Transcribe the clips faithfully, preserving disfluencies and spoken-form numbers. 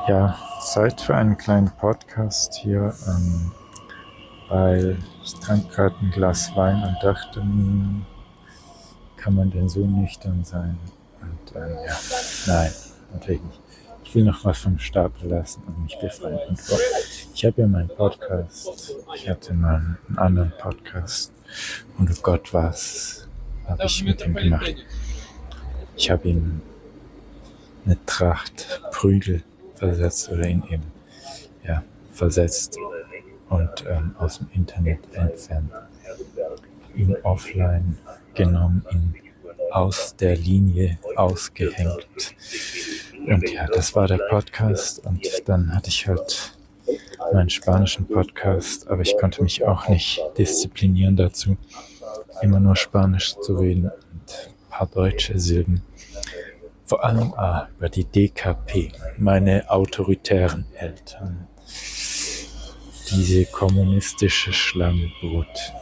Ja, Zeit für einen kleinen Podcast hier, ähm, weil ich trank gerade ein Glas Wein und dachte, hm, kann man denn so nüchtern sein? Und ähm, ja, nein, natürlich nicht. Ich will noch was vom Stapel lassen und mich befreien. Und oh, ich habe ja meinen Podcast, ich hatte mal einen anderen Podcast und oh Gott, was habe ich mit ihm gemacht? Ich habe ihm eine Tracht Prügel versetzt oder ihn eben ja, versetzt und ähm, aus dem Internet entfernt, ihn offline genommen, ihn aus der Linie ausgehängt. Und ja, das war der Podcast und dann hatte ich halt meinen spanischen Podcast, aber ich konnte mich auch nicht disziplinieren dazu, immer nur Spanisch zu reden und ein paar deutsche Silben. Vor allem ah, über die D K P, meine autoritären Eltern. Diese kommunistische Schlangenbrut,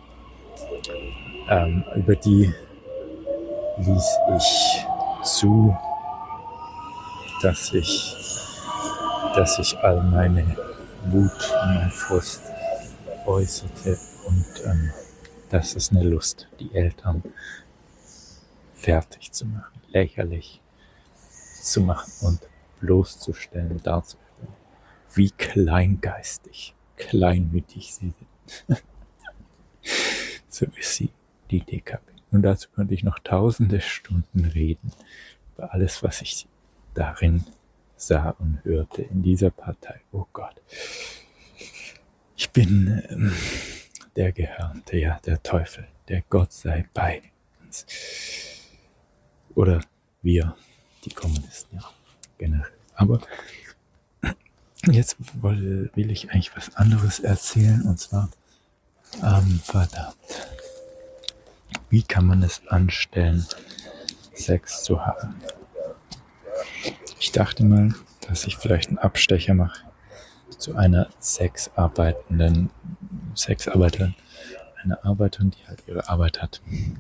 ähm, über die ließ ich zu, dass ich, dass ich all meine Wut und mein Frust äußerte und ähm, das ist eine Lust, die Eltern fertig zu machen, lächerlich zu machen und bloßzustellen, darzustellen, wie kleingeistig, kleinmütig sie sind. So ist sie, die D K P. Und dazu könnte ich noch tausende Stunden reden über alles, was ich darin sah und hörte in dieser Partei. Oh Gott. Ich bin ähm, der Gehörnte, ja, der Teufel, der Gott sei bei uns. Oder wir, die Kommunisten, ja, generell. Aber jetzt will, will ich eigentlich was anderes erzählen, und zwar, ähm, verdammt, wie kann man es anstellen, Sex zu haben? Ich dachte mal, dass ich vielleicht einen Abstecher mache zu einer sexarbeitenden Sexarbeiterin, einer Arbeiterin, die halt ihre Arbeit hat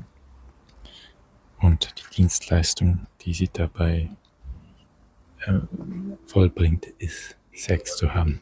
und die Dienstleistung, die sie dabei äh, vollbringt, ist, Sex zu haben.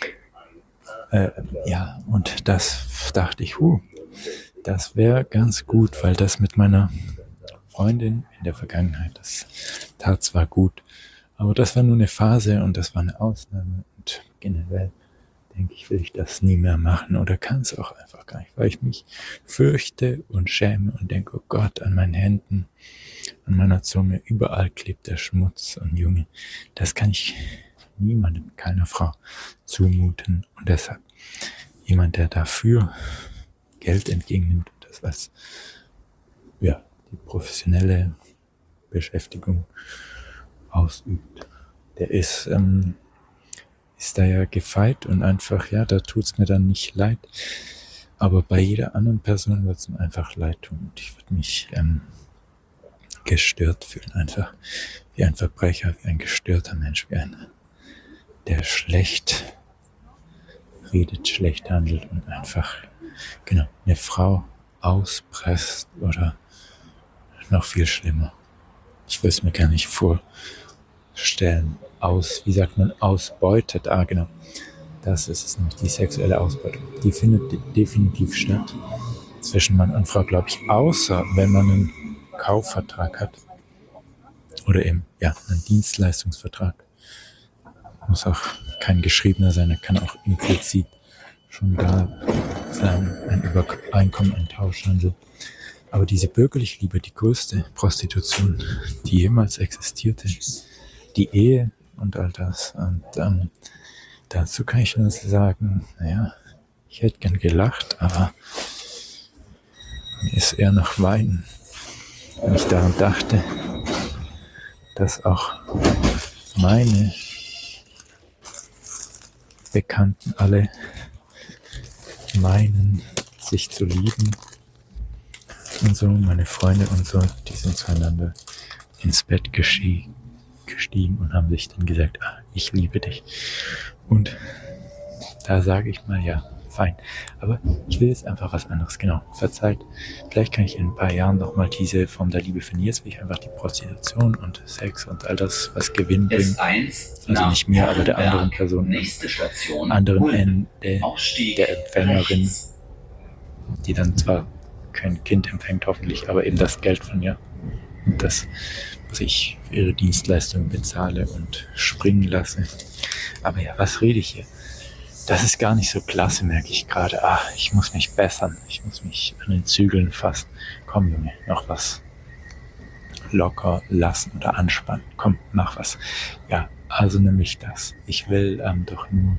Äh, ja, und das dachte ich, huh, das wäre ganz gut, weil das mit meiner Freundin in der Vergangenheit, das tat zwar gut, aber das war nur eine Phase und das war eine Ausnahme und generell denke ich, will ich das nie mehr machen oder kann es auch einfach gar nicht, weil ich mich fürchte und schäme und denke, oh Gott, an meinen Händen, an meiner Zunge, überall klebt der Schmutz und Junge, das kann ich niemandem, keiner Frau zumuten und deshalb jemand, der dafür Geld entgegennimmt und das als ja, die professionelle Beschäftigung ausübt, der ist ähm, ist da ja gefeit und einfach, ja, da tut's mir dann nicht leid. Aber bei jeder anderen Person wird's mir einfach leid tun. Und ich würde mich ähm, gestört fühlen, einfach wie ein Verbrecher, wie ein gestörter Mensch, wie einer, der schlecht redet, schlecht handelt und einfach, genau, eine Frau auspresst oder noch viel schlimmer. Ich will es mir gar nicht vorstellen. Aus, wie sagt man, ausbeutet. Ah, genau. Das ist es noch, die sexuelle Ausbeutung. Die findet de- definitiv statt zwischen Mann und Frau, glaube ich, außer wenn man einen Kaufvertrag hat oder eben, ja, einen Dienstleistungsvertrag. Muss auch kein geschriebener sein, er kann auch implizit schon da sein, ein Übereinkommen, ein Tauschhandel. Aber diese bürgerliche Liebe, die größte Prostitution, die jemals existierte, die Ehe und all das. Und ähm, dazu kann ich nur sagen, naja, ich hätte gern gelacht, aber mir ist eher nach Weinen, wenn ich daran dachte, dass auch meine Bekannten alle meinen, sich zu lieben und so, meine Freunde und so, die sind zueinander ins Bett gestiegen und haben sich dann gesagt, ah, ich liebe dich. Und da sage ich mal, ja, fein. Aber ich will jetzt einfach was anderes. Genau, verzeiht. Vielleicht kann ich in ein paar Jahren nochmal diese Form der Liebe finden. Jetzt will ich einfach die Prostitution und Sex und all das, was Gewinn bringt. Also nicht mir, aber der anderen Person. Anderen Ende der Empfängerin, die dann zwar kein Kind empfängt, hoffentlich, aber eben das Geld von mir. Und das, was ich für ihre Dienstleistung bezahle und springen lasse. Aber ja, was rede ich hier? Das ist gar nicht so klasse, merke ich gerade. Ah, ich muss mich bessern. Ich muss mich an den Zügeln fassen. Komm, Junge, noch was locker lassen oder anspannen. Komm, mach was. Ja, also nämlich das. Ich will ähm, doch nur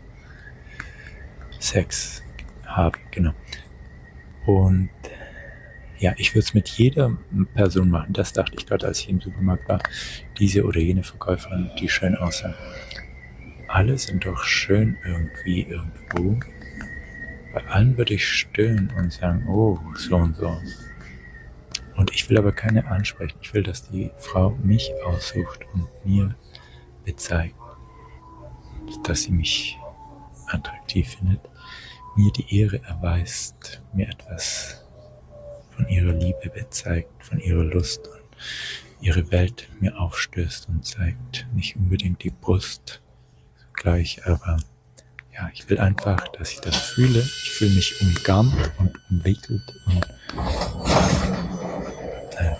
Sex haben, genau. Und ja, ich würde es mit jeder Person machen. Das dachte ich gerade, als ich im Supermarkt war. Diese oder jene Verkäuferin, die schön aussah. Alle sind doch schön irgendwie irgendwo. Bei allen würde ich stöhnen und sagen, oh, so und so. Und ich will aber keine ansprechen. Ich will, dass die Frau mich aussucht und mir bezeigt, dass sie mich attraktiv findet, mir die Ehre erweist, mir etwas von ihrer Liebe bezeigt, von ihrer Lust und ihre Welt mir aufstößt und zeigt. Nicht unbedingt die Brust gleich, aber ja, ich will einfach, dass ich das fühle. Ich fühle mich umgarnt und umwickelt und äh,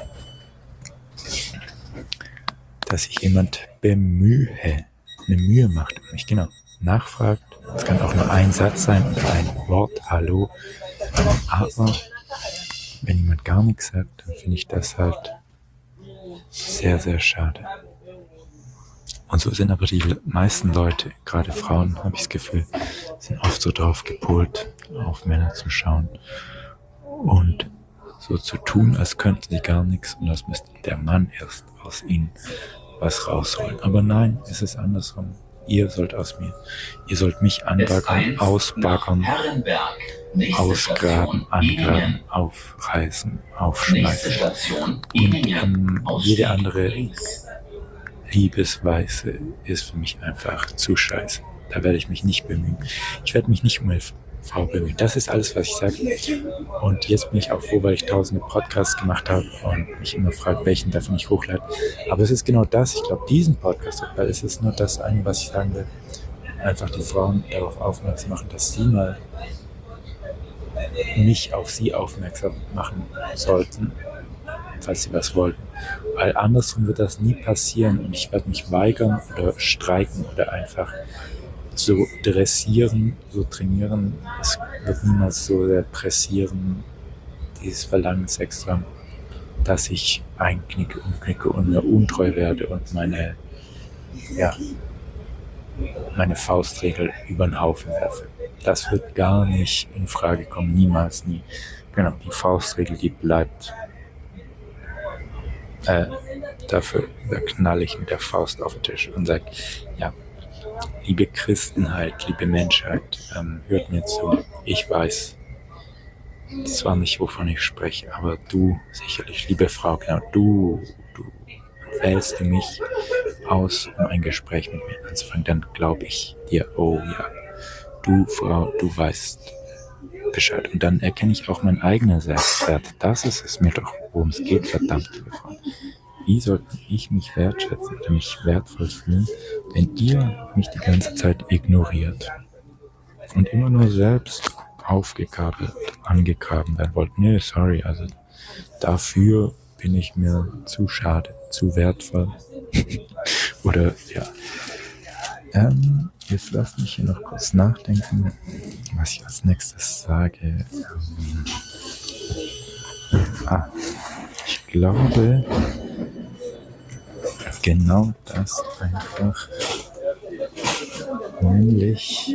dass sich jemand bemühe, eine Mühe macht und mich genau nachfragt. Es kann auch nur ein Satz sein oder ein Wort, hallo. Aber wenn jemand gar nichts sagt, dann finde ich das halt sehr, sehr schade. Und so sind aber die meisten Leute, gerade Frauen, habe ich das Gefühl, sind oft so drauf gepolt, auf Männer zu schauen und so zu tun, als könnten sie gar nichts und als müsste der Mann erst aus ihnen was rausholen. Aber nein, es ist andersrum. Ihr sollt aus mir, ihr sollt mich anbaggern, ausbaggern, ausgraben, angraben, aufreißen, aufschmeißen. Und ähm, jede andere Liebesweise ist für mich einfach zu scheiße. Da werde ich mich nicht bemühen. Ich werde mich nicht um eine Frau bemühen. Das ist alles, was ich sage. Und jetzt bin ich auch froh, weil ich tausende Podcasts gemacht habe und mich immer frage, welchen davon ich hochlade. Aber es ist genau das. Ich glaube, diesen Podcast, weil es ist nur das eine, was ich sagen will. Einfach die Frauen darauf aufmerksam machen, dass sie mal mich auf sie aufmerksam machen sollten, falls sie was wollten. Weil andersrum wird das nie passieren und ich werde mich weigern oder streiken oder einfach so dressieren, so trainieren. Es wird niemals so sehr pressieren, dieses Verlangen, Sex zu haben, dass ich einknicke, umknicke und mir untreu werde und meine, ja, meine Faustregel über den Haufen werfe. Das wird gar nicht in Frage kommen, niemals, nie. Genau, die Faustregel, die bleibt. Äh, dafür knall ich mit der Faust auf den Tisch und sage, ja, liebe Christenheit, liebe Menschheit, ähm, hört mir zu. Ich weiß zwar nicht, wovon ich spreche, aber du sicherlich, liebe Frau, genau, du, du wählst du mich aus, um ein Gespräch mit mir anzufangen, dann glaube ich dir, oh ja, du Frau, du weißt Bescheid. Und dann erkenne ich auch meinen eigenen Selbstwert. Das ist es mir doch, worum es geht, verdammt, liebe Frau. Wie sollte ich mich wertschätzen oder mich wertvoll fühlen, wenn ihr mich die ganze Zeit ignoriert und immer nur selbst aufgekabelt, angegraben werden wollt? Nee, sorry, also dafür bin ich mir zu schade, zu wertvoll. Oder ja. Ähm, jetzt lasst mich hier noch kurz nachdenken, was ich als nächstes sage. Ähm, ah, ich glaube, genau das einfach, nämlich,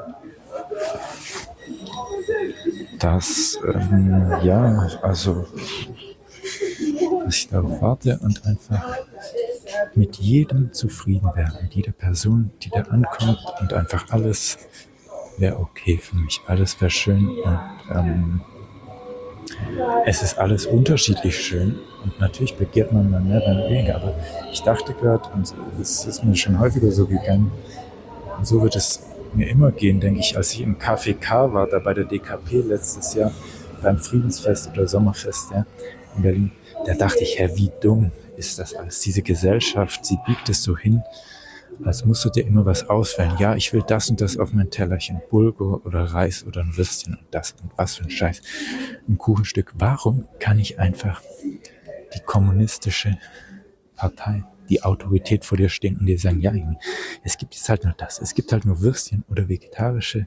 dass, ähm, ja, also, dass ich darauf warte und einfach mit jedem zufrieden werden, mit jeder Person, die da ankommt und einfach alles wäre okay für mich, alles wäre schön und ähm, es ist alles unterschiedlich schön und natürlich begehrt man mal mehr, dann weniger, aber ich dachte gerade, und es ist mir schon häufiger so gegangen, und so wird es mir immer gehen, denke ich, als ich im Café K war, da bei der D K P letztes Jahr, beim Friedensfest oder Sommerfest, ja, in Berlin, da dachte ich, hä, wie dumm ist das alles? Diese Gesellschaft, sie biegt es so hin, als musst du dir immer was auswählen. Ja, ich will das und das auf mein Tellerchen, Bulgur oder Reis oder ein Würstchen und das und was für ein Scheiß, ein Kuchenstück. Warum kann ich einfach die kommunistische Partei, die Autorität vor dir stehen und dir sagen, ja, es gibt jetzt halt nur das, es gibt halt nur Würstchen oder vegetarische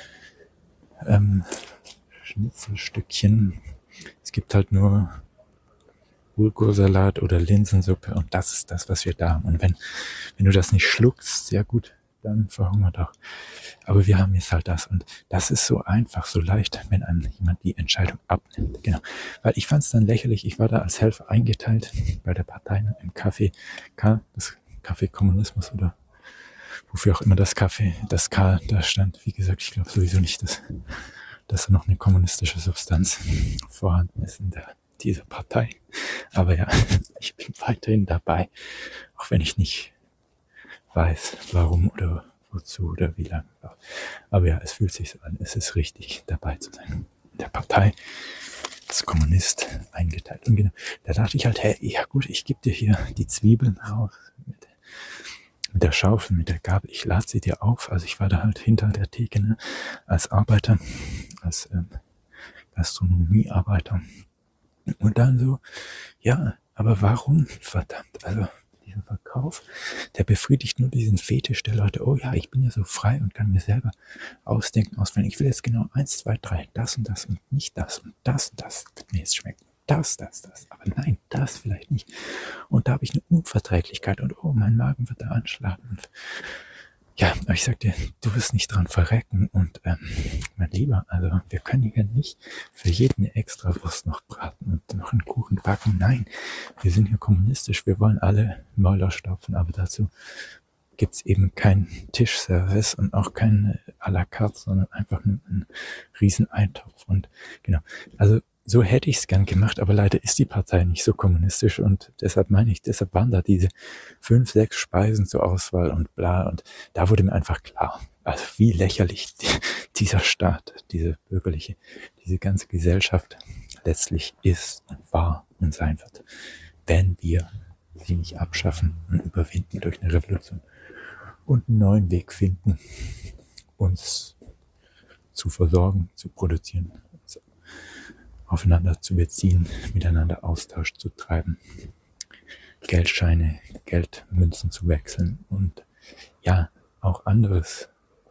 ähm, Schnitzelstückchen, es gibt halt nur Bulgursalat oder Linsensuppe und das ist das, was wir da haben. Und wenn, wenn du das nicht schluckst, ja gut, dann verhungert doch. Aber wir haben jetzt halt das und das ist so einfach, so leicht, wenn einem jemand die Entscheidung abnimmt. Genau. Weil ich fand es dann lächerlich, ich war da als Helfer eingeteilt bei der Partei im Café K, das Café Kommunismus oder wofür auch immer das Café, das K da stand. Wie gesagt, ich glaube sowieso nicht, dass, dass da noch eine kommunistische Substanz vorhanden ist in der, dieser Partei. Aber ja, ich bin weiterhin dabei, auch wenn ich nicht weiß, warum oder wozu oder wie lange. Aber ja, es fühlt sich so an, es ist richtig, dabei zu sein. In der Partei als Kommunist eingeteilt. Und genau, da dachte ich halt, hey, ja gut, ich gebe dir hier die Zwiebeln raus mit, mit der Schaufel, mit der Gabel, ich lade sie dir auf. Also ich war da halt hinter der Theke, ne, als Arbeiter, als ähm, Gastronomiearbeiter. Und dann so, ja, aber warum, verdammt, also dieser Verkauf, der befriedigt nur diesen Fetisch der Leute, oh ja, ich bin ja so frei und kann mir selber ausdenken, auswählen, ich will jetzt genau eins, zwei, drei, das und das und nicht das und das und das wird mir jetzt schmecken, das, das, das, aber nein, das vielleicht nicht. Und da habe ich eine Unverträglichkeit und oh, mein Magen wird da anschlagen. Und ja, aber ich sag dir, du wirst nicht dran verrecken und ähm, mein Lieber, also wir können hier nicht für jeden eine Extrawurst noch braten und noch einen Kuchen backen. Nein, wir sind hier kommunistisch, wir wollen alle Mäuler stopfen, aber dazu gibt's eben keinen Tischservice und auch keinen à la carte, sondern einfach einen, einen riesen Eintopf. Und genau, also so hätte ich es gern gemacht, aber leider ist die Partei nicht so kommunistisch und deshalb meine ich, deshalb waren da diese fünf, sechs Speisen zur Auswahl und bla und da wurde mir einfach klar, also wie lächerlich die, dieser Staat, diese bürgerliche, diese ganze Gesellschaft letztlich ist und war und sein wird, wenn wir sie nicht abschaffen und überwinden durch eine Revolution und einen neuen Weg finden, uns zu versorgen, zu produzieren, aufeinander zu beziehen, miteinander Austausch zu treiben, Geldscheine, Geldmünzen zu wechseln und ja, auch anderes,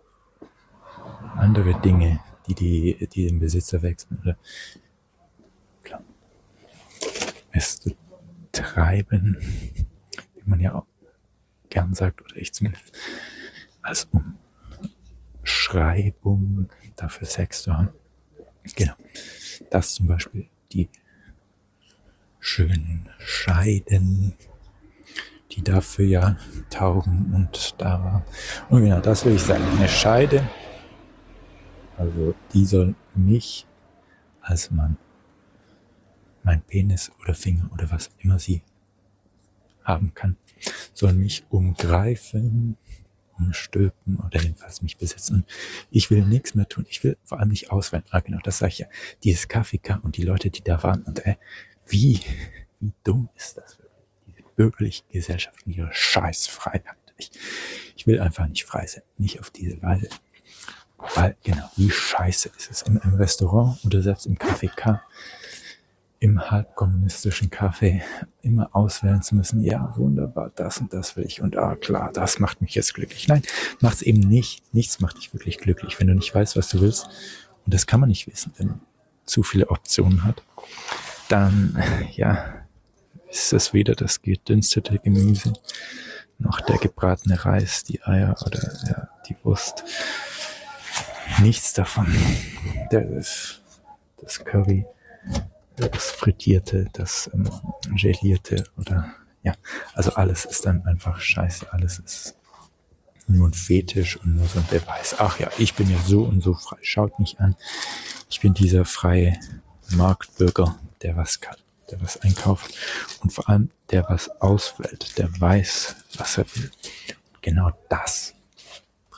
andere Dinge, die, die, die den Besitzer wechseln oder klar, es zu treiben, wie man ja auch gern sagt, oder ich zumindest, als Umschreibung dafür Sex zu haben. Genau. Das zum Beispiel die schönen Scheiden, die dafür ja taugen und da waren. Und genau, das will ich sagen. Eine Scheide, also die soll mich als Mann, mein Penis oder Finger oder was immer sie haben kann, soll mich umgreifen, umstülpen oder jedenfalls mich besitzen. Ich will nichts mehr tun. Ich will vor allem nicht auswählen. Ah, genau, das sage ich ja. Dieses Kaffee und die Leute, die da waren. Und äh, wie, wie dumm ist das wirklich? Diese bürgerliche Gesellschaft und ihre Scheißfreiheit. Ich, ich will einfach nicht frei sein. Nicht auf diese Weise. Weil, genau, wie scheiße ist es im, im Restaurant oder selbst im Café K, im halbkommunistischen Café immer auswählen zu müssen, ja, wunderbar, das und das will ich und ah, klar, das macht mich jetzt glücklich. Nein, macht's eben nicht. Nichts macht dich wirklich glücklich, wenn du nicht weißt, was du willst. Und das kann man nicht wissen, wenn man zu viele Optionen hat. Dann, ja, ist es weder das gedünstete Gemüse, noch der gebratene Reis, die Eier oder ja, die Wurst. Nichts davon. Das, das Curry, das Frittierte, das ähm, Gelierte oder ja, also alles ist dann einfach scheiße, alles ist nur ein Fetisch und nur so ein Beweis. Ach ja, ich bin ja so und so frei, schaut mich an. Ich bin dieser freie Marktbürger, der was kann, der was einkauft und vor allem der was auswählt, der weiß, was er will. Genau das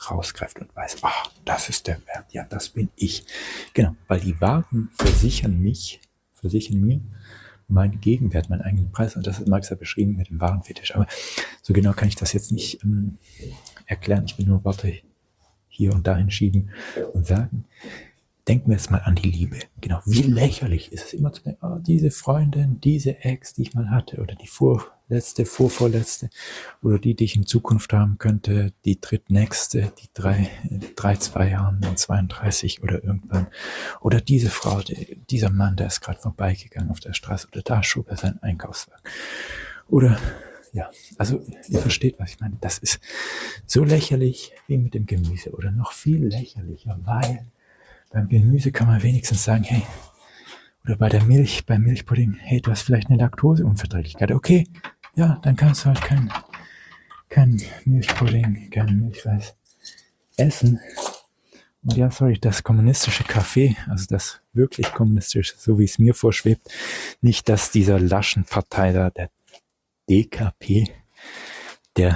rausgreift und weiß, ah, das ist der Wert, ja, das bin ich. Genau, weil die Waren versichern mich, versichern mir meinen Gegenwert, meinen eigenen Preis. Und das hat Marx ja beschrieben mit dem Warenfetisch. Aber so genau kann ich das jetzt nicht ähm, erklären. Ich will nur Worte hier und dahin schieben und sagen, denken wir jetzt mal an die Liebe. Genau, wie lächerlich ist es immer zu denken, oh, diese Freundin, diese Ex, die ich mal hatte, oder die vorletzte, vorvorletzte, oder die, die ich in Zukunft haben könnte, die drittnächste, die drei, drei, zwei Jahren, dann zweiunddreißig oder irgendwann. Oder diese Frau, die, dieser Mann, der ist gerade vorbeigegangen auf der Straße, oder da schob er seinen Einkaufswagen. Oder, ja, also ihr versteht, was ich meine. Das ist so lächerlich wie mit dem Gemüse oder noch viel lächerlicher, weil beim Gemüse kann man wenigstens sagen, hey, oder bei der Milch, beim Milchpudding, hey, du hast vielleicht eine Laktoseunverträglichkeit. Okay, ja, dann kannst du halt kein, kein Milchpudding, kein Milchreis essen. Und ja, sorry, das kommunistische Kaffee, also das wirklich kommunistische, so wie es mir vorschwebt, nicht dass dieser Laschenpartei da, der D K P, der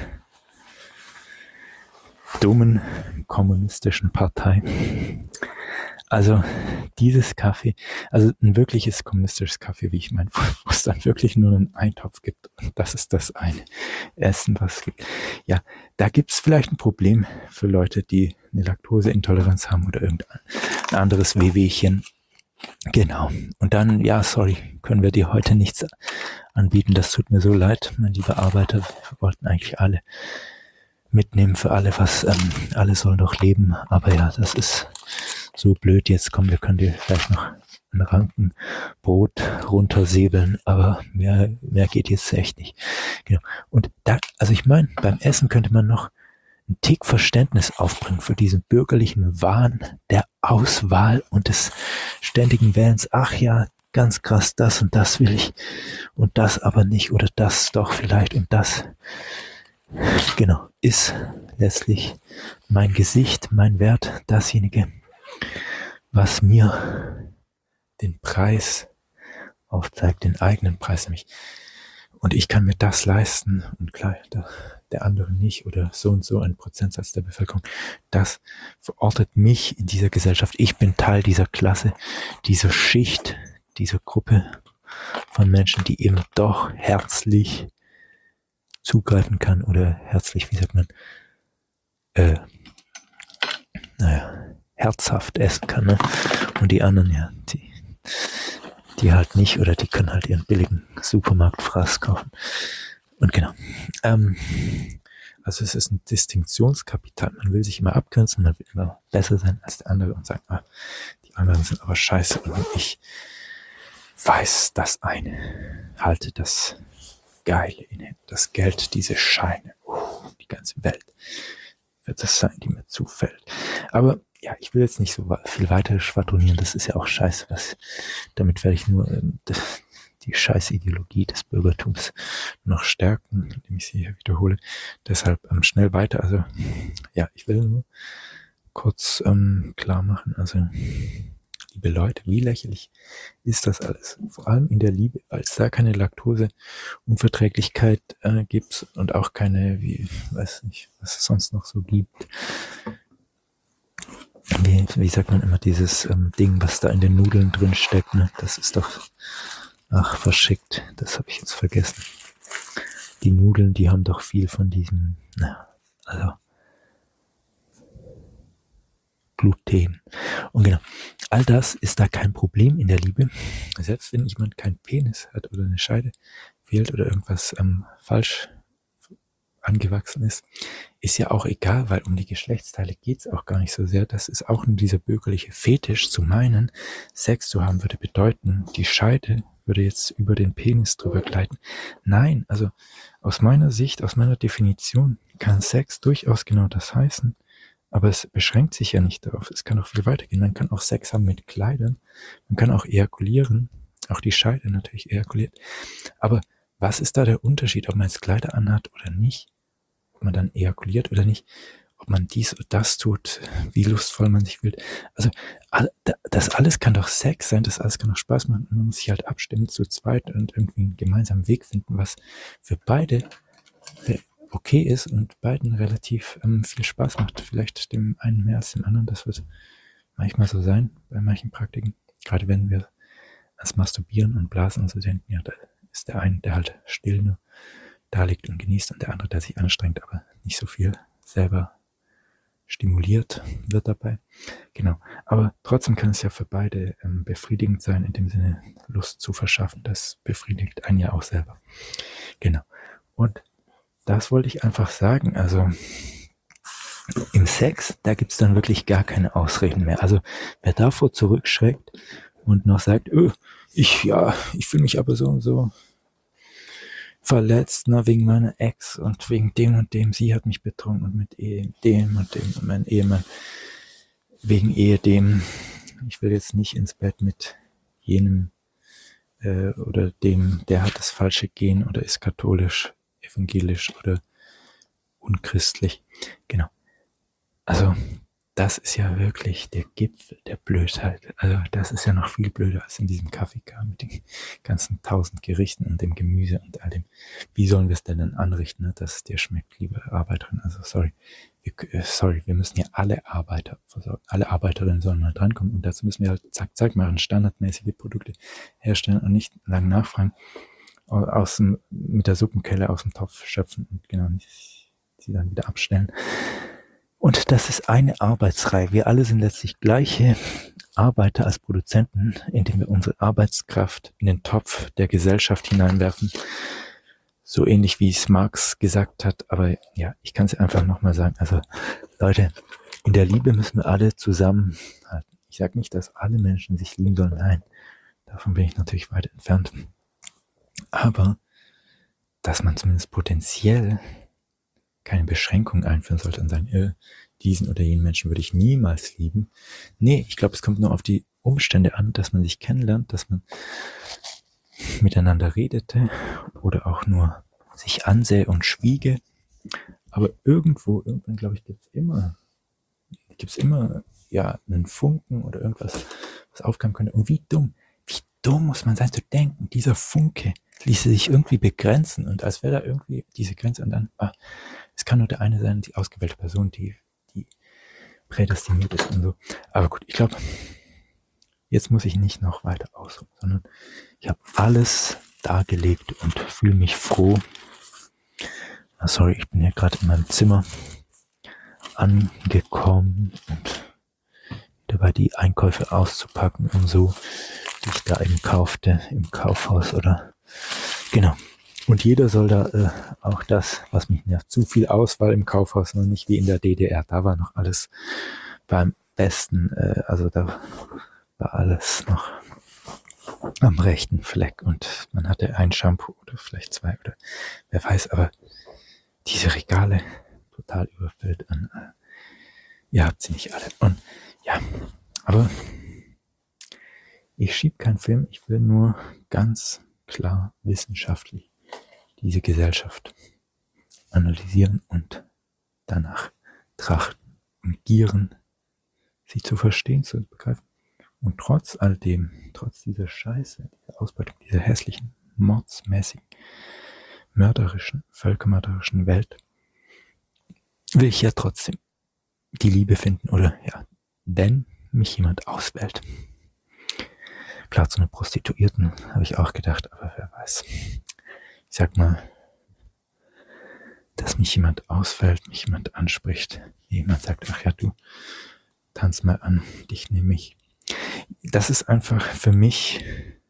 dummen kommunistischen Partei. Also dieses Kaffee, also ein wirkliches kommunistisches Kaffee, wie ich meine, wo es dann wirklich nur einen Eintopf gibt. Und das ist das eine Essen, was es gibt. Ja, da gibt es vielleicht ein Problem für Leute, die eine Laktoseintoleranz haben oder irgendein anderes Wehwehchen. Genau. Und dann, ja, sorry, können wir dir heute nichts anbieten. Das tut mir so leid, mein lieber Arbeiter. Wir wollten eigentlich alle mitnehmen für alle, was, ähm, alle sollen doch leben. Aber ja, das ist so blöd. Jetzt kommen wir können dir vielleicht noch ein Rankenbrot runtersäbeln, aber mehr, mehr geht jetzt echt nicht. Genau. Und da, also ich meine, beim Essen könnte man noch einen Tick Verständnis aufbringen für diesen bürgerlichen Wahn der Auswahl und des ständigen Wählens. Ach ja, ganz krass, das und das will ich und das aber nicht oder das doch vielleicht und das. Genau, ist letztlich mein Gesicht, mein Wert, dasjenige, was mir den Preis aufzeigt, den eigenen Preis nämlich. Und ich kann mir das leisten und klar, der, der andere nicht oder so und so ein Prozentsatz der Bevölkerung. Das verortet mich in dieser Gesellschaft. Ich bin Teil dieser Klasse, dieser Schicht, dieser Gruppe von Menschen, die eben doch herzlich zugreifen kann oder herzlich, wie sagt man, äh, naja, herzhaft essen kann, ne? Und die anderen, ja, die, die halt nicht oder die können halt ihren billigen Supermarktfraß kaufen. Und genau. Ähm, also es ist ein Distinktionskapital. Man will sich immer abgrenzen, man will immer besser sein als der andere und sagen, ah, die anderen sind aber scheiße und ich weiß das eine, halte das Geile inne, das Geld, diese Scheine, uh, die ganze Welt wird das sein, die mir zufällt. Aber ja, ich will jetzt nicht so viel weiter schwadronieren, das ist ja auch scheiße, was, damit werde ich nur äh, die Scheißideologie des Bürgertums noch stärken, indem ich sie hier wiederhole. Deshalb ähm, schnell weiter, also ja, ich will nur kurz ähm, klar machen, also liebe Leute, wie lächerlich ist das alles? Vor allem in der Liebe, weil es da keine Laktoseunverträglichkeit äh, gibt und auch keine, wie, weiß nicht, was es sonst noch so gibt. Wie, wie sagt man immer, dieses ähm, Ding, was da in den Nudeln drin steckt, ne? Das ist doch, ach, verschickt, das habe ich jetzt vergessen. Die Nudeln, die haben doch viel von diesem, na, also Gluten. Und genau, all das ist da kein Problem in der Liebe. Selbst wenn jemand keinen Penis hat oder eine Scheide fehlt oder irgendwas ähm, falsch angewachsen ist, ist ja auch egal, weil um die Geschlechtsteile geht es auch gar nicht so sehr. Das ist auch nur dieser bürgerliche Fetisch zu meinen, Sex zu haben würde bedeuten, die Scheide würde jetzt über den Penis drüber gleiten. Nein, also aus meiner Sicht, aus meiner Definition kann Sex durchaus genau das heißen. Aber es beschränkt sich ja nicht darauf. Es kann auch viel weitergehen. Man kann auch Sex haben mit Kleidern. Man kann auch ejakulieren. Auch die Scheide natürlich ejakuliert. Aber was ist da der Unterschied, ob man jetzt Kleider anhat oder nicht? Ob man dann ejakuliert oder nicht? Ob man dies oder das tut? Wie lustvoll man sich fühlt? Also das alles kann doch Sex sein. Das alles kann doch Spaß machen. Man muss sich halt abstimmen zu zweit und irgendwie einen gemeinsamen Weg finden, was für beide okay ist und beiden relativ ähm, viel Spaß macht. Vielleicht dem einen mehr als dem anderen. Das wird manchmal so sein bei manchen Praktiken. Gerade wenn wir ans Masturbieren und Blasen und so denken, ja, da ist der eine, der halt still nur da liegt und genießt und der andere, der sich anstrengt, aber nicht so viel selber stimuliert wird dabei. Genau. Aber trotzdem kann es ja für beide ähm, befriedigend sein, in dem Sinne Lust zu verschaffen. Das befriedigt einen ja auch selber. Genau. Und das wollte ich einfach sagen. Also im Sex, da gibt's dann wirklich gar keine Ausreden mehr. Also wer davor zurückschreckt und noch sagt, öh, ich, ja, ich fühle mich aber so und so verletzt, ne, wegen meiner Ex und wegen dem und dem, sie hat mich betrogen und mit Ehe, dem und dem und mein Ehemann wegen Ehe dem, ich will jetzt nicht ins Bett mit jenem äh, oder dem, der hat das falsche Gen oder ist katholisch, evangelisch oder unchristlich. Genau. Also das ist ja wirklich der Gipfel der Blödheit. Also das ist ja noch viel blöder als in diesem Kaffeekar mit den ganzen tausend Gerichten und dem Gemüse und all dem. Wie sollen wir es denn dann anrichten, ne, dass es dir schmeckt, liebe Arbeiterin? Also sorry, wir, äh, sorry, wir müssen ja alle Arbeiter versorgen. Alle Arbeiterinnen sollen mal drankommen und dazu müssen wir halt zack, zack machen, standardmäßige Produkte herstellen und nicht lang nachfragen, aus dem, mit der Suppenkelle aus dem Topf schöpfen und genau nicht sie dann wieder abstellen. Und das ist eine Arbeitsreihe. Wir alle sind letztlich gleiche Arbeiter als Produzenten, indem wir unsere Arbeitskraft in den Topf der Gesellschaft hineinwerfen. So ähnlich wie es Marx gesagt hat. Aber ja, ich kann es einfach nochmal sagen. Also Leute, in der Liebe müssen wir alle zusammenhalten. Ich sage nicht, dass alle Menschen sich lieben sollen. Nein, davon bin ich natürlich weit entfernt. Aber dass man zumindest potenziell keine Beschränkung einführen sollte und sagen, äh, diesen oder jenen Menschen würde ich niemals lieben. Nee, ich glaube, es kommt nur auf die Umstände an, dass man sich kennenlernt, dass man miteinander redete oder auch nur sich ansähe und schwiege. Aber irgendwo, irgendwann, glaube ich, gibt es immer, gibt es immer, ja, einen Funken oder irgendwas, was aufkommen könnte. Und wie dumm, wie dumm muss man sein zu denken, dieser Funke ließe sich irgendwie begrenzen und als wäre da irgendwie diese Grenze und dann, ah, es kann nur der eine sein, die ausgewählte Person, die, die prädestiniert ist und so. Aber gut, ich glaube, jetzt muss ich nicht noch weiter ausruhen, sondern ich habe alles dargelegt und fühle mich froh. Ah, sorry, ich bin hier gerade in meinem Zimmer angekommen und dabei die Einkäufe auszupacken und so, die ich da eben kaufte im Kaufhaus oder genau. Und jeder soll da äh, auch das, was mich nervt, zu viel Auswahl im Kaufhaus, noch nicht wie in der D D R. Da war noch alles beim Besten, äh, also da war alles noch am rechten Fleck und man hatte ein Shampoo oder vielleicht zwei oder wer weiß, aber diese Regale total überfüllt an, äh, ihr habt sie nicht alle. Und ja, aber ich schieb keinen Film, ich will nur ganz klar wissenschaftlich diese Gesellschaft analysieren und danach trachten und gieren, sie zu verstehen, zu begreifen. Und trotz all dem, trotz dieser Scheiße, dieser Ausbeutung, dieser hässlichen, mordsmäßigen, mörderischen, völkermörderischen Welt, will ich ja trotzdem die Liebe finden oder ja, wenn mich jemand auswählt. Klar, zu einer Prostituierten habe ich auch gedacht, aber wer weiß. Ich sag mal, dass mich jemand auswählt, mich jemand anspricht, jemand sagt, ach ja, du, tanz mal an, dich nehme ich. Das ist einfach für mich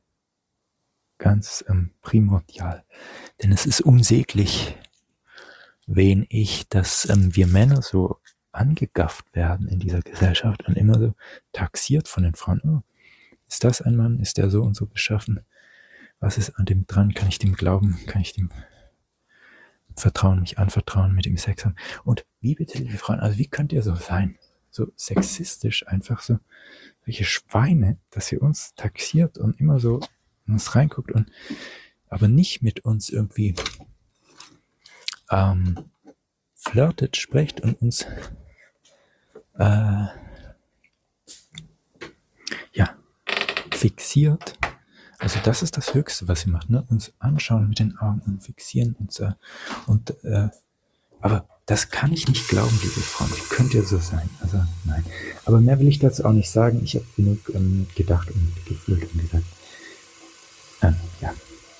ganz ähm, primordial, denn es ist unsäglich, wen ich, dass ähm, wir Männer so angegafft werden in dieser Gesellschaft und immer so taxiert von den Frauen. Oh, ist das ein Mann? Ist der so und so beschaffen? Was ist an dem dran? Kann ich dem glauben? Kann ich dem vertrauen, mich anvertrauen, mit ihm Sex haben? Und wie bitte, liebe Frauen, also wie könnt ihr so sein? So sexistisch, einfach so, solche Schweine, dass ihr uns taxiert und immer so in uns reinguckt und aber nicht mit uns irgendwie ähm, flirtet, sprecht und uns äh, ja, fixiert. Also das ist das Höchste, was sie macht, ne? Uns anschauen mit den Augen und fixieren uns äh, und äh, Aber das kann ich nicht glauben, liebe Freunde. Könnte ja so sein. Also nein. Aber mehr will ich dazu auch nicht sagen. Ich habe genug ähm, gedacht und gefühlt und gesagt. Ähm, ja.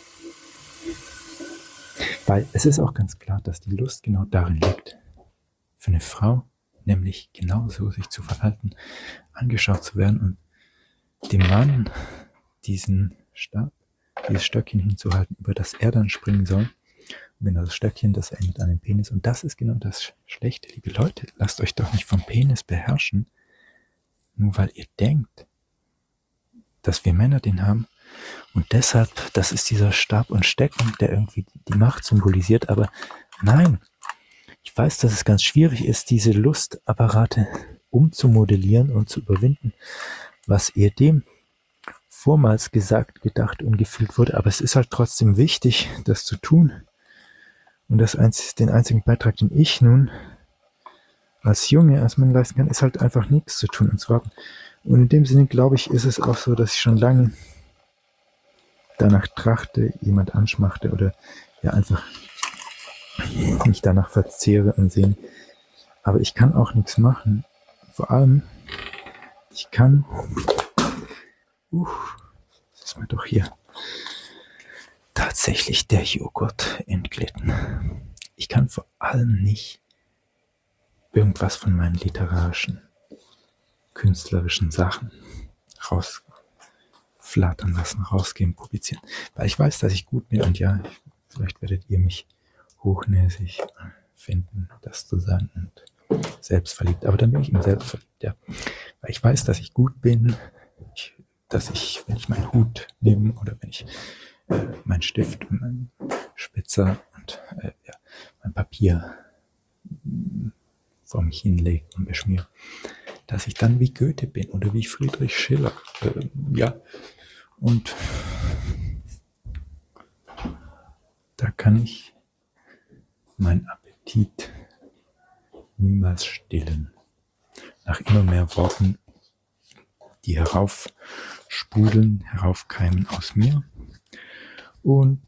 Weil es ist auch ganz klar, dass die Lust genau darin liegt, für eine Frau, nämlich genauso sich zu verhalten, angeschaut zu werden und dem Mann diesen Stab, dieses Stöckchen hinzuhalten, über das er dann springen soll. Und genau das Stöckchen, das endet an den Penis. Und das ist genau das Schlechte, liebe Leute. Lasst euch doch nicht vom Penis beherrschen, nur weil ihr denkt, dass wir Männer den haben. Und deshalb, das ist dieser Stab und Stecken, der irgendwie die Macht symbolisiert. Aber nein, ich weiß, dass es ganz schwierig ist, diese Lustapparate umzumodellieren und zu überwinden, was ihr dem vormals gesagt, gedacht und gefühlt wurde. Aber es ist halt trotzdem wichtig, das zu tun. Und das einz- den einzigen Beitrag, den ich nun als Junge, als Mann leisten kann, ist halt einfach nichts zu tun und zu warten. Und in dem Sinne, glaube ich, ist es auch so, dass ich schon lange danach trachte, jemand anschmachte oder ja einfach mich danach verzehre und sehen. Aber ich kann auch nichts machen. Vor allem, ich kann, uh, das ist mir doch hier tatsächlich der Joghurt entglitten. Ich kann vor allem nicht irgendwas von meinen literarischen, künstlerischen Sachen rausflattern lassen, rausgehen, publizieren. Weil ich weiß, dass ich gut bin und ja, vielleicht werdet ihr mich hochnäsig finden, das zu sagen und selbstverliebt. Aber dann bin ich eben selbstverliebt, ja. Weil ich weiß, dass ich gut bin, ich, dass ich, wenn ich meinen Hut nehme oder wenn ich äh, meinen Stift und meinen Spitzer und äh, ja, mein Papier vor mich hinlege und beschmiere, dass ich dann wie Goethe bin oder wie Friedrich Schiller. Äh, ja, und da kann ich meinen Appetit niemals stillen. Nach immer mehr Worten, die heraufsprudeln, heraufkeimen aus mir. Und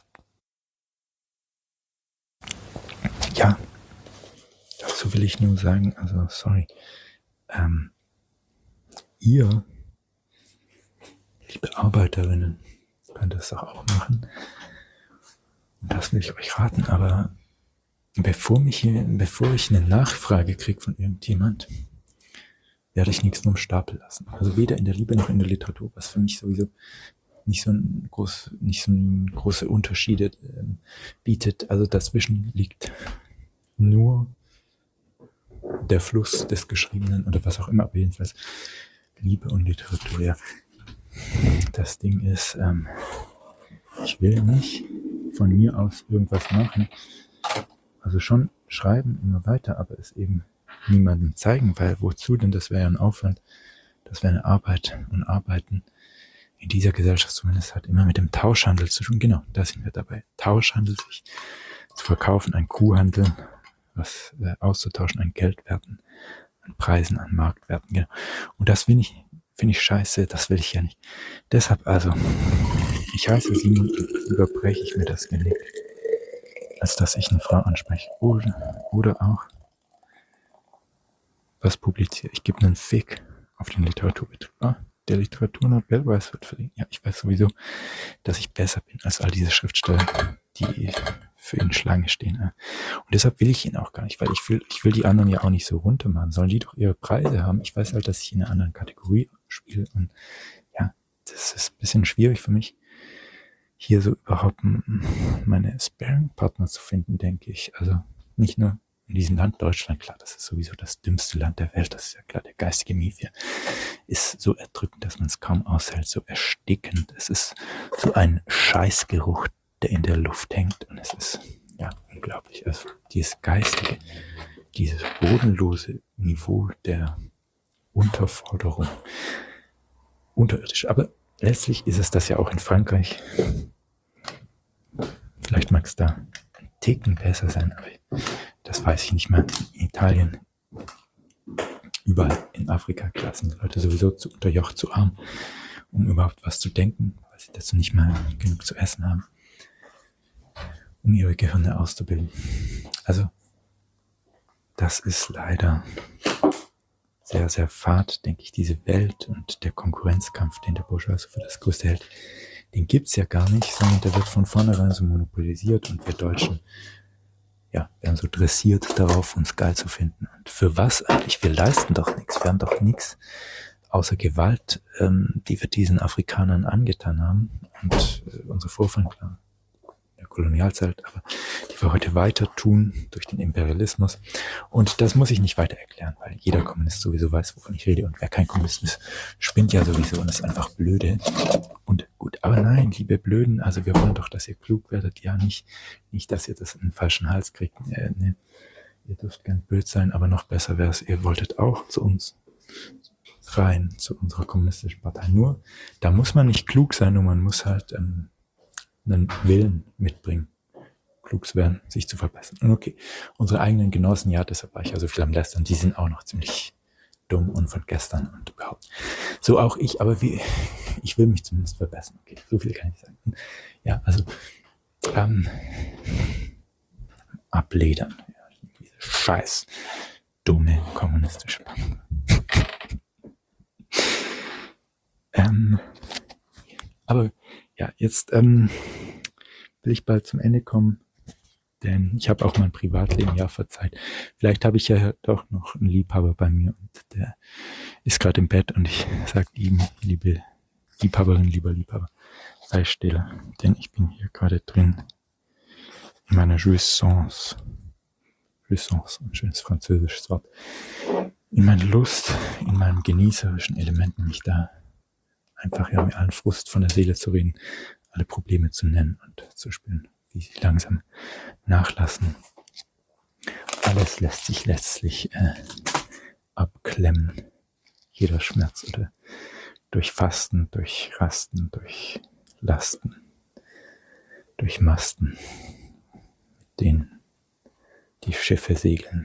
ja, dazu will ich nur sagen, also sorry, ähm, ihr, liebe Arbeiterinnen, könnt das doch auch machen. Und das will ich euch raten, aber bevor, mich hier, bevor ich eine Nachfrage kriege von irgendjemand, werde ich nichts vom Stapel lassen. Also weder in der Liebe noch in der Literatur, was für mich sowieso nicht so ein groß, nicht so ein große Unterschiede äh, bietet. Also dazwischen liegt nur der Fluss des Geschriebenen oder was auch immer, aber jedenfalls Liebe und Literatur. Ja. Das Ding ist, ähm, ich will nicht von mir aus irgendwas machen. Also schon schreiben immer weiter, aber es eben niemandem zeigen, weil wozu denn? Das wäre ja ein Aufwand. Das wäre eine Arbeit und Arbeiten in dieser Gesellschaft zumindest hat immer mit dem Tauschhandel zu tun. Genau, da sind wir dabei. Tauschhandel, sich zu verkaufen, ein Kuhhandel, was äh, auszutauschen an Geldwerten, an Preisen, an Marktwerten. Genau. Und das finde ich, finde ich scheiße, das will ich ja nicht. Deshalb also, ich heiße Simon, überbreche ich mir das Genick, als dass ich eine Frau anspreche. Oder, oder auch was publiziere. Ich gebe einen Fick auf den Literaturbetrieb. Ah, der Literaturnobelpreis wird verliehen. Ja, ich weiß sowieso, dass ich besser bin als all diese Schriftsteller, die für ihn Schlange stehen. Und deshalb will ich ihn auch gar nicht, weil ich will, ich will die anderen ja auch nicht so runter machen. Sollen die doch ihre Preise haben? Ich weiß halt, dass ich in einer anderen Kategorie spiele und ja, das ist ein bisschen schwierig für mich, hier so überhaupt meine Sparring-Partner zu finden, denke ich. Also nicht nur in diesem Land Deutschland, klar, das ist sowieso das dümmste Land der Welt, das ist ja klar, der geistige Mief hier ist so erdrückend, dass man es kaum aushält, so erstickend, es ist so ein Scheißgeruch, der in der Luft hängt und es ist, ja, unglaublich, also dieses geistige, dieses bodenlose Niveau der Unterforderung, unterirdisch, aber letztlich ist es das ja auch in Frankreich, vielleicht mag es da ein Ticken besser sein, aber das weiß ich nicht mehr. In Italien, überall in Afrika, klar, sind die Leute sowieso zu unterjocht, zu arm, um überhaupt was zu denken, weil sie dazu nicht mehr genug zu essen haben, um ihre Gehirne auszubilden. Also das ist leider sehr, sehr fad, denke ich, diese Welt und der Konkurrenzkampf, den der Bourgeois für das Größte hält, den gibt's ja gar nicht, sondern der wird von vornherein so monopolisiert und wir Deutschen, ja, werden so dressiert darauf, uns geil zu finden. Und für was eigentlich? Wir leisten doch nichts, wir haben doch nichts außer Gewalt, ähm, die wir diesen Afrikanern angetan haben und äh, unsere Vorfahren, klar, der Kolonialzeit, aber die wir heute weiter tun durch den Imperialismus. Und das muss ich nicht weiter erklären, weil jeder Kommunist sowieso weiß, wovon ich rede. Und wer kein Kommunist ist, spinnt ja sowieso und ist einfach blöde. Und gut, aber nein, liebe Blöden, also wir wollen doch, dass ihr klug werdet. Ja, nicht, nicht, dass ihr das in den falschen Hals kriegt. Äh, ne. Ihr dürft gern blöd sein, aber noch besser wäre es, ihr wolltet auch zu uns rein, zu unserer kommunistischen Partei. Nur, da muss man nicht klug sein, nur man muss halt ähm, einen Willen mitbringen, klug zu werden, sich zu verbessern. Und okay, unsere eigenen Genossen, ja, deshalb war ich ja so viel am Lästern, die sind auch noch ziemlich dumm und von gestern und überhaupt. So auch ich, aber wie, ich will mich zumindest verbessern. Okay, so viel kann ich sagen. Ja, also ähm, abledern. Ja, diese scheiß dumme kommunistische Bank. ähm, aber ja, jetzt ähm, will ich bald zum Ende kommen, denn ich habe auch mein Privatleben, ja, verzeiht. Vielleicht habe ich ja doch noch einen Liebhaber bei mir und der ist gerade im Bett und ich sage ihm, liebe Liebhaberin, lieber Liebhaber, sei still, denn ich bin hier gerade drin in meiner Jouissance. Jouissance, ein schönes französisches Wort. In meiner Lust, in meinem genießerischen Element, mich da einfach ja mit allen Frust von der Seele zu reden, alle Probleme zu nennen und zu spüren, wie sie langsam nachlassen. Alles lässt sich letztlich äh, abklemmen. Jeder Schmerz oder durch Fasten, durch Rasten, durch Lasten, durch Masten, mit denen die Schiffe segeln.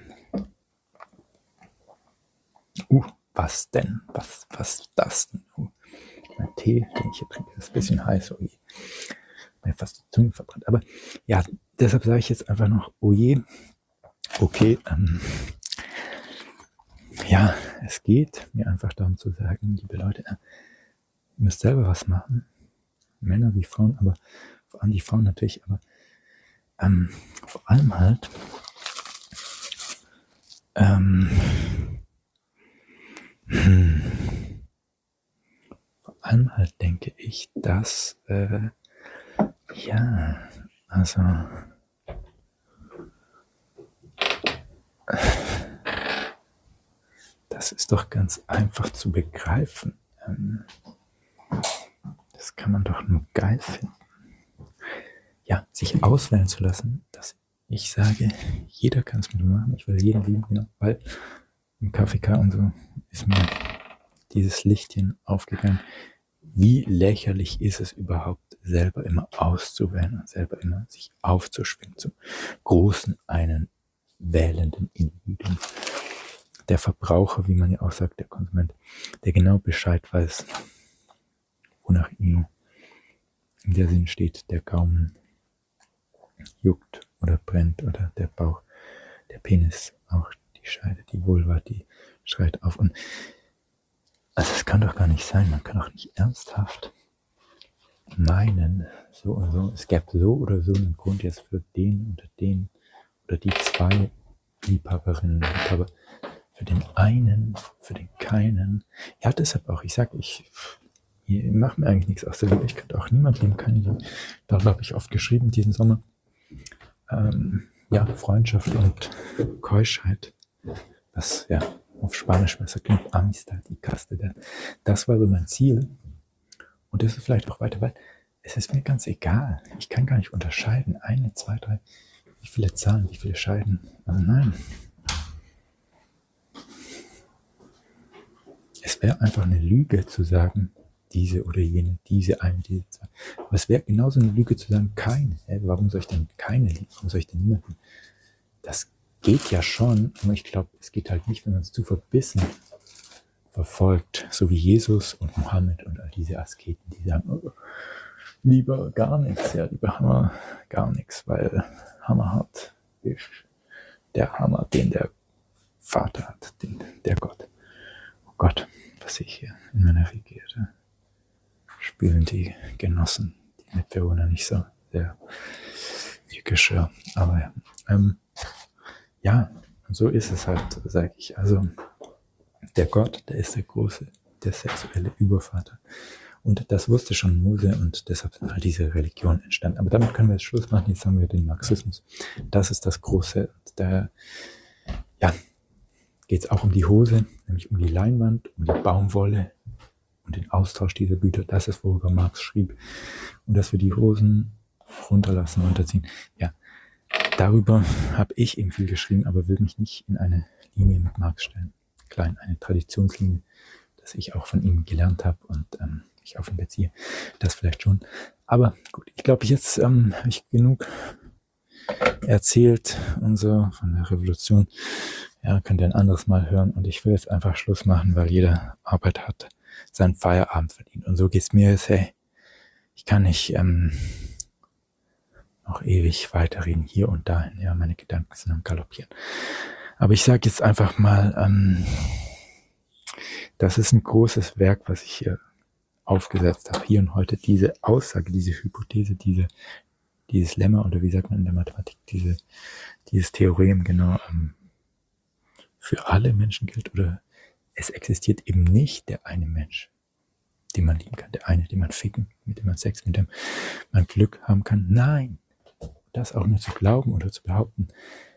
Uh, was denn? Was, was das denn? Uh, mein Tee, den ich hier trinke, ist ein bisschen heiß. Oh je. Mir fast die Zunge verbrannt. Aber ja, deshalb sage ich jetzt einfach noch, oh je, okay, ähm, ja, es geht mir einfach darum zu sagen, liebe Leute, ihr müsst selber was machen, Männer wie Frauen, aber vor allem die Frauen natürlich, aber ähm, vor allem halt, ähm, hm, vor allem halt denke ich, dass, äh, ja, also, das ist doch ganz einfach zu begreifen. Ähm, das kann man doch nur geil finden. Ja, sich auswählen zu lassen, dass ich sage, jeder kann es mit mir machen, ich will jeden lieben, genau, weil im K V K und so ist mir dieses Lichtchen aufgegangen. Wie lächerlich ist es überhaupt, selber immer auszuwählen und selber immer sich aufzuschwingen zum großen, einen wählenden Individuum. Der Verbraucher, wie man ja auch sagt, der Konsument, der genau Bescheid weiß, wonach ihm in der Sinn steht, der Gaumen juckt oder brennt oder der Bauch, der Penis, auch die Scheide, die Vulva, die schreit auf. Und also es kann doch gar nicht sein, man kann doch nicht ernsthaft meinen, so und so, es gäbe so oder so einen Grund jetzt für den oder den oder die zwei Liebhaberinnen und Liebhaber, für den einen, für den keinen. Ja, deshalb auch, ich sag, ich, ich mache mir eigentlich nichts aus der Liebe, ich könnte auch niemand lieben, keine Liebe. Darüber habe ich oft geschrieben diesen Sommer. Ähm, ja, Freundschaft und Keuschheit, was ja auf Spanisch besser klingt, Amistad y Castidad. Das war so mein Ziel. Und das ist vielleicht auch weiter, weil es ist mir ganz egal. Ich kann gar nicht unterscheiden. Eine, zwei, drei, wie viele Zahlen, wie viele Scheiden. Also nein. Es wäre einfach eine Lüge zu sagen, diese oder jene, diese eine, diese zwei. Aber es wäre genauso eine Lüge zu sagen, keine. Hey, warum soll ich denn keine lieben? Warum soll ich denn niemanden? Das geht ja schon, aber ich glaube, es geht halt nicht, wenn man es zu verbissen verfolgt, so wie Jesus und Mohammed und all diese Asketen, die sagen, oh, lieber gar nichts, ja, lieber Hammer gar nichts, weil Hammer hat, der Hammer, den der Vater hat, den, der Gott. Oh Gott, was sehe ich hier in meiner Regie? Da spülen die Genossen, die Mitbewohner nicht so sehr viel Geschirr. Aber ähm, ja, und so ist es halt, sage ich. Also der Gott, der ist der große, der sexuelle Übervater. Und das wusste schon Mose und deshalb sind all diese Religionen entstanden. Aber damit können wir jetzt Schluss machen. Jetzt haben wir den Marxismus. Das ist das Große. Da ja, geht es auch um die Hose, nämlich um die Leinwand, um die Baumwolle und den Austausch dieser Güter. Das ist, worüber Marx schrieb. Und dass wir die Hosen runterlassen, runterziehen. Ja, darüber habe ich eben viel geschrieben, aber will mich nicht in eine Linie mit Marx stellen. Klein, eine Traditionslinie, dass ich auch von ihm gelernt habe und ähm, ich auf ihn beziehe. Das vielleicht schon. Aber gut, ich glaube, jetzt ähm, habe ich genug erzählt und so von der Revolution. Ja, könnt ihr ein anderes Mal hören. Und ich will jetzt einfach Schluss machen, weil jeder Arbeit hat, seinen Feierabend verdient. Und so geht's mir jetzt, hey, ich kann nicht ähm, noch ewig weiterreden, hier und dahin. Ja, meine Gedanken sind am Galoppieren. Aber ich sage jetzt einfach mal, ähm, das ist ein großes Werk, was ich hier aufgesetzt habe, hier und heute. Diese Aussage, diese Hypothese, diese, dieses Lemma, oder wie sagt man in der Mathematik, diese, dieses Theorem, genau, ähm, für alle Menschen gilt, oder es existiert eben nicht der eine Mensch, den man lieben kann, der eine, den man ficken, mit dem man Sex, mit dem man Glück haben kann. Nein, das auch nur zu glauben oder zu behaupten,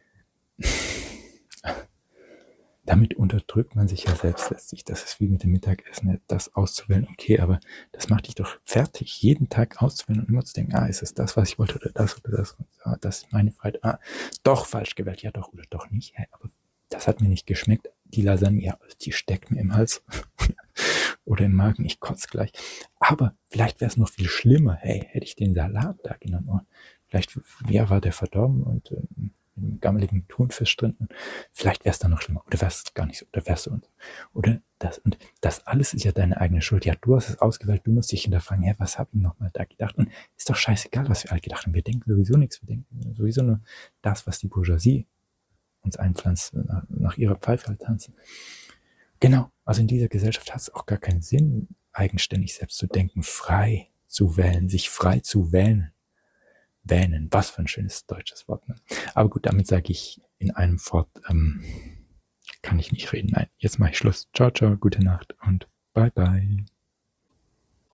damit unterdrückt man sich ja selbst letztlich. Das ist wie mit dem Mittagessen, das auszuwählen, okay, aber das macht dich doch fertig, jeden Tag auszuwählen und immer zu denken, ah, ist es das, was ich wollte, oder das, oder das, ah, das ist meine Freiheit, ah, doch falsch gewählt, ja doch, oder doch nicht, hey, aber das hat mir nicht geschmeckt, die Lasagne, ja, die steckt mir im Hals oder im Magen, ich kotze gleich, aber vielleicht wäre es noch viel schlimmer, hey, hätte ich den Salat da genommen, oh, vielleicht ja, war der verdorben und ähm, einen gammeligen Thunfisch drin. Vielleicht wäre es dann noch schlimmer. Oder wäre es gar nicht so. Oder wärst du und Oder das. Und das alles ist ja deine eigene Schuld. Ja, du hast es ausgewählt. Du musst dich hinterfragen, ja, was habe ich nochmal da gedacht? Und ist doch scheißegal, was wir alle gedacht haben. Wir denken sowieso nichts. Wir denken sowieso nur das, was die Bourgeoisie uns einpflanzt, nach, nach ihrer Pfeife halt tanzen. Genau. Also in dieser Gesellschaft hat es auch gar keinen Sinn, eigenständig selbst zu denken, frei zu wählen, sich frei zu wählen. Wähnen, was für ein schönes deutsches Wort. Ne? Aber gut, damit sage ich in einem Fort, ähm, kann ich nicht reden. Nein, jetzt mache ich Schluss. Ciao, ciao, gute Nacht und bye, bye.